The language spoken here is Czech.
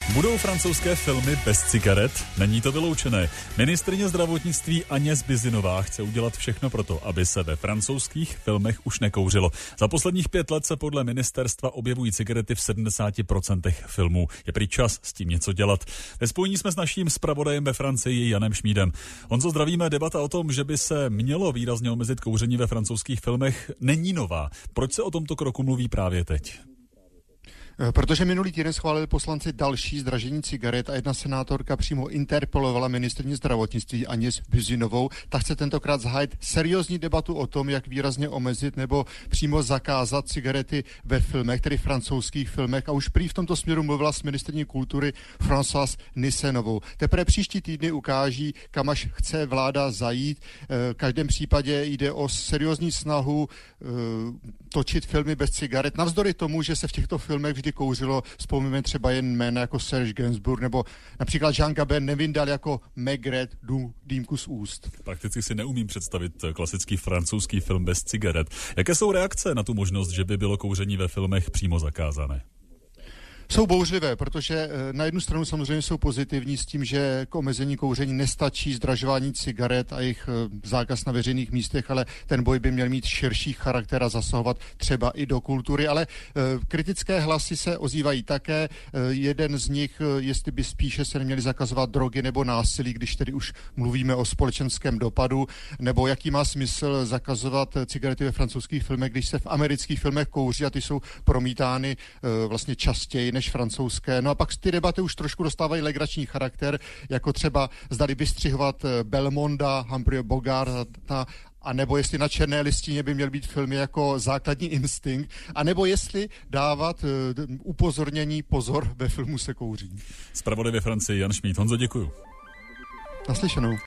Budou francouzské filmy bez cigaret? Není to vyloučené. Ministryně zdravotnictví Agnès Bizinová chce udělat všechno proto, aby se ve francouzských filmech už nekouřilo. Za posledních 5 let se podle ministerstva objevují cigarety v 70% filmů. Je prý čas s tím něco dělat. Ve spojení jsme s naším zpravodajem ve Francii Janem Šmídem. Honzo, zdravíme. Debata o tom, že by se mělo výrazně omezit kouření ve francouzských filmech, není nová. Proč se o tomto kroku mluví právě teď? Protože minulý týden schválili poslanci další zdražení cigaret a jedna senátorka přímo interpelovala ministryni zdravotnictví Agnès Bizinovou. Ta chce tentokrát zahájit seriózní debatu o tom, jak výrazně omezit nebo přímo zakázat cigarety ve filmech, tedy francouzských filmech. A už prý v tomto směru mluvila s ministryní kultury Françoise Nissenovou. Teprve příští týdny ukáží, kam až chce vláda zajít. V každém případě jde o seriózní snahu točit filmy bez cigaret. Navzdory tomu, že se v těchto filmech vždy kouřilo, vzpomínáme třeba jen jména jako Serge Gainsbourg nebo například Jean Gabin nevyndal jako Maigret dýmku z úst. Prakticky si neumím představit klasický francouzský film bez cigaret. Jaké jsou reakce na tu možnost, že by bylo kouření ve filmech přímo zakázané? Jsou bouřlivé, protože na jednu stranu samozřejmě jsou pozitivní s tím, že k omezení kouření nestačí zdražování cigaret a jejich zákaz na veřejných místech, ale ten boj by měl mít širší charakter a zasahovat třeba i do kultury, ale kritické hlasy se ozývají také. Jeden z nich, jestli by spíše se neměly zakazovat drogy nebo násilí, když tedy už mluvíme o společenském dopadu, nebo jaký má smysl zakazovat cigarety ve francouzských filmech, když se v amerických filmech kouří a ty jsou promítány vlastně častěji než francouzské. No a pak ty debaty už trošku dostávají legrační charakter, jako třeba zdali vystřihovat Belmonda, Humphrey Bogarta, a nebo jestli na černé listině by měl být filmy jako Základní instinkt, a nebo jestli dávat upozornění pozor, ve filmu se kouří. Zpravodaj ve Francii Jan Šmíd. Honzo, děkuju. Naslyšenou.